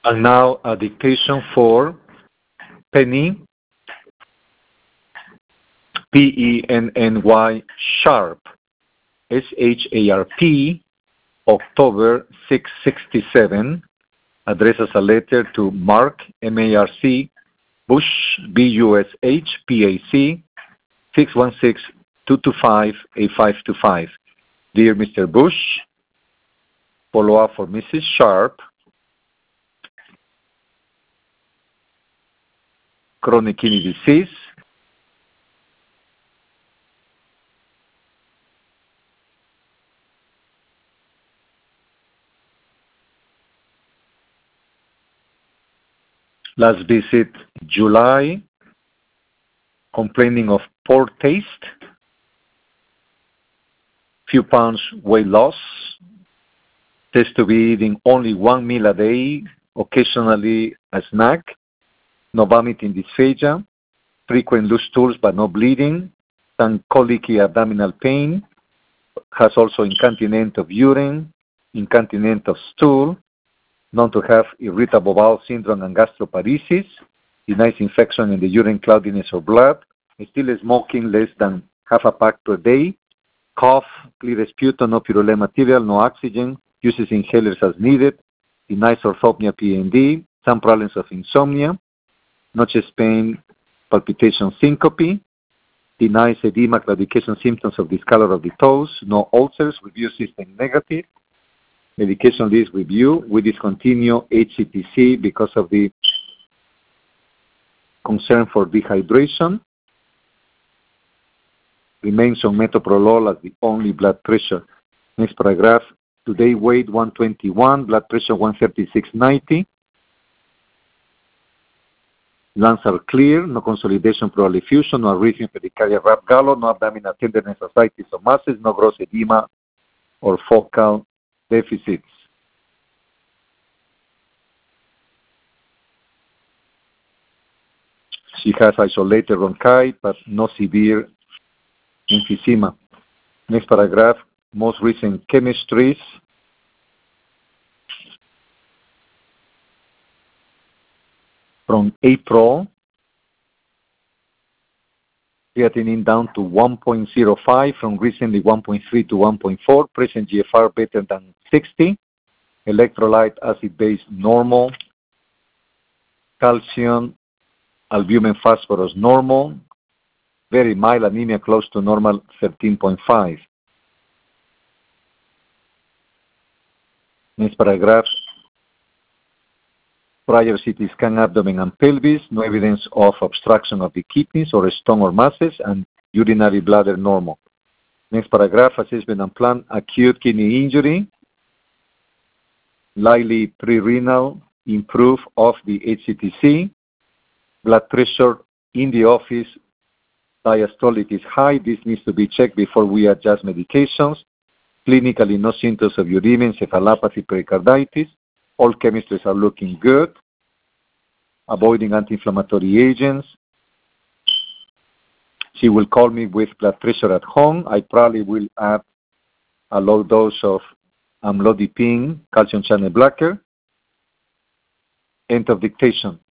And now a dictation for Penny, Penny Sharp, SHARP, October 667, addresses a letter to Mark, MARC, Bush, BUSH, PAC, 616-225-8525. Dear Mr. Bush, follow up for Mrs. Sharp, chronic kidney disease, last visit July, complaining of poor taste, few pounds weight loss, says to be eating only one meal a day, occasionally a snack, no vomiting dysphagia, frequent loose stools but no bleeding, some colicky abdominal pain, has also incontinence of urine, incontinence of stool, known to have irritable bowel syndrome and gastroparesis, denies infection in the urine, cloudiness or blood, still smoking less than half a pack per day, cough, clear sputum, no purulent material, no oxygen, uses inhalers as needed, denies orthopnea PND, some problems of insomnia, no chest pain, palpitation, syncope, denies edema, claudication, symptoms of discolor of the toes, no ulcers, review system negative, medication list review. We discontinue HCTC because of the concern for dehydration. Remains on metoprolol as the only blood pressure. Next paragraph. Today weight 121, blood pressure 136/90. Lungs are clear, no consolidation pleural effusion, no arrhythmia, pericardial rap gallo, no abdominal tenderness, ascites or masses, no gross edema or focal deficits. She has isolated bronchi, but no severe emphysema. Next paragraph, most recent chemistries. From April, creatinine down to 1.05, from recently 1.3 to 1.4, present GFR better than 60, electrolyte acid-base normal, calcium, albumin, phosphorus normal, very mild anemia close to normal 13.5. Next paragraph. Prior CT scan abdomen and pelvis, no evidence of obstruction of the kidneys or stone or masses, and urinary bladder normal. Next paragraph, assessment and plan, acute kidney injury, likely pre-renal, improve of the HCTC, blood pressure in the office, diastolic is high, this needs to be checked before we adjust medications, clinically no symptoms of uremia, encephalopathy, pericarditis, all chemistries are looking good. Avoiding anti-inflammatory agents. She will call me with blood pressure at home. I probably will add a low dose of amlodipine, calcium channel blocker. End of dictation.